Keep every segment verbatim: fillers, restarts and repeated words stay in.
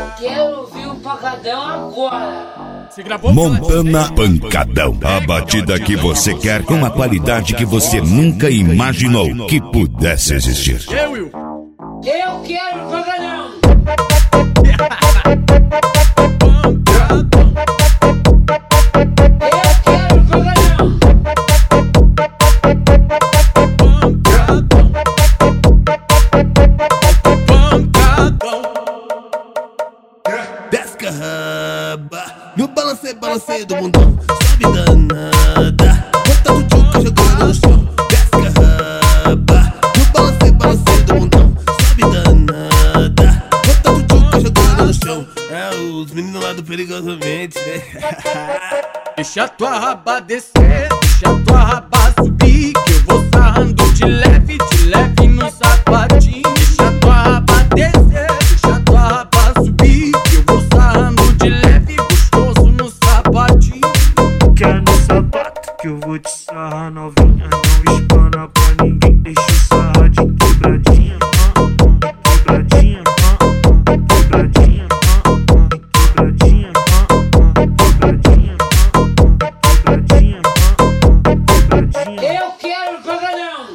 Quero ouvir o pancadão agora. Você gravou? Montana Pancadão. A batida que você quer com a qualidade que você nunca imaginou que pudesse existir. Eu, Will. Eu quero o pancadão. Desce raba no balancê, balancê do mundão. Sobe danada, bota do tchuca jogando no chão. Desce raba no balancê, balancê do mundão. Sobe danada, bota do tchuca jogando no chão. É os meninos lá do Perigosamente, né? Deixa tua raba descer, deixa tua raba subir, que eu vou sarrando de leve, de leve no sapatinho. Deixa tua raba descer, deixa tua raba subir, que eu vou sarrando de leve, gostoso no sapatinho. Quer no sapato que eu vou te sarrar novinha. Não espana pra ninguém, deixa eu sarrar de quebradinha. Quebradinha, quebradinha, quebradinha, quebradinha, quebradinha, quebradinha. Eu quero o pancadão.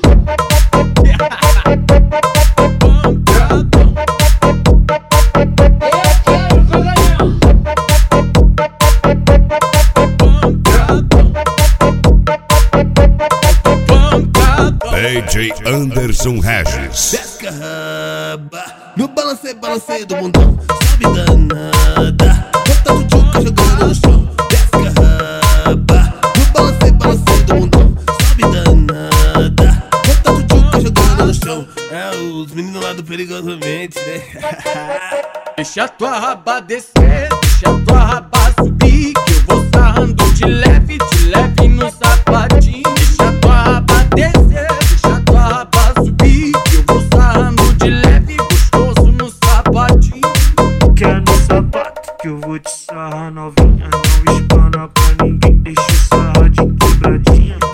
D J Anderson Regis. Desce raba no balancê, balancê do mundão. Sobe danada, bota do tchuca jogando no chão. Desce raba no balancê, balancê do mundão. Sobe danada, bota do tchuca jogando no chão. É os meninos lá do Perigosamente, né? Deixa tua raba descer, deixa tua raba subir, que eu vou sarrando de leve, de leve no sapatinho. Deixa tua raba descer, deixa tua raba subir, que eu vou sarrando de leve, gostoso no sapatinho. Quer no sapato que eu vou te sarrar novinha. Não espana pra ninguém, deixa eu sarrar de quebradinha.